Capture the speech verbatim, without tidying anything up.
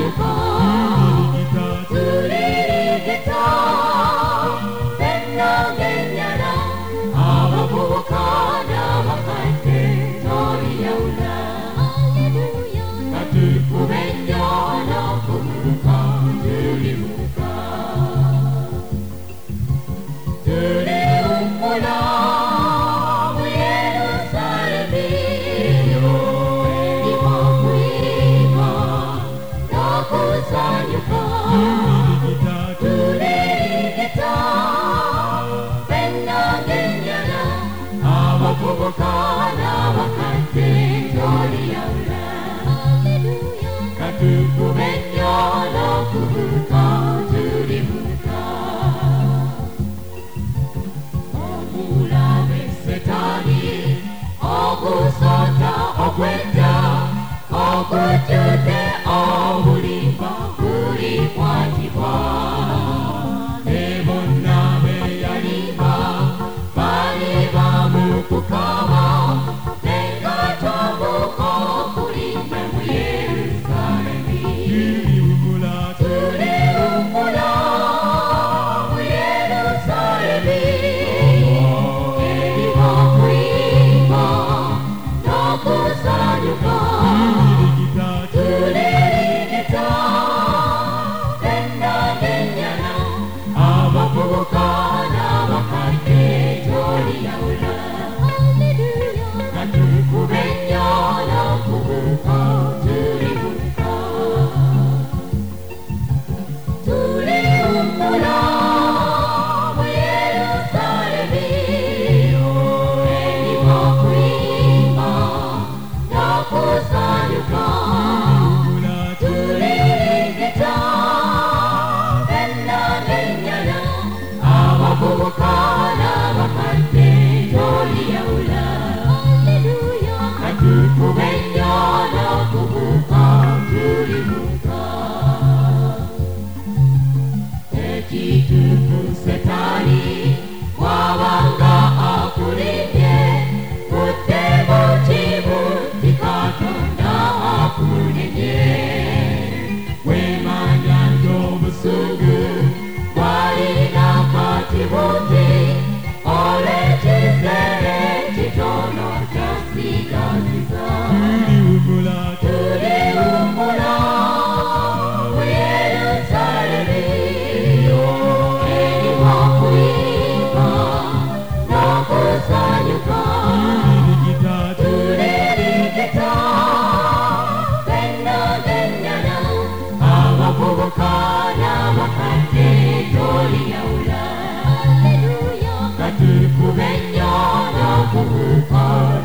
kusanyuka tulirigita bennagenyala abavubuka n'abakadde toliyawula katukube nnyo n'okubuuka tulibuuka tuliwummula mu Yerusaalemi erimo okuyimba n'okusanyuka tulirigita bennagenyala abavubuka n'abakadde toliyawula katukube nnyo n'okubuuka tulibuuka omulabe Setaani ogusota ogw'edda ogujjudde obulimba gulikwatibwa ne bonna be yalimba bali bamukukaaba nenga tobuka okulimba mu Yerusaalemi tuliwummula mu Yerusaalemi erimo okuyimba n'okusanyuka tulirigita bennagenyala abavubuka n'abakadde toliyawula katukube nnyo n'okubuuka tulibuuka tuliwummula mu Yerusaalemi erimo okuyimba n'okusanyuka tulirigita bennagenyala abavubuka n'abakadde toliyawula katukube nnyo n'okubuuka tulibuuka ekituufu Setaani bw'abanga akulimbye budde buti Katonda akunenye wemanya nti obusungu bwalina kati buti olw'ekiseera ekitono kyasigaziza tuliwummula mu Yerusaalemi erimo okuyimba n'okusanyuka tulirigita bennagenyala abavubuka n'abakadde toliyawula katukube nnyo n'okubuuka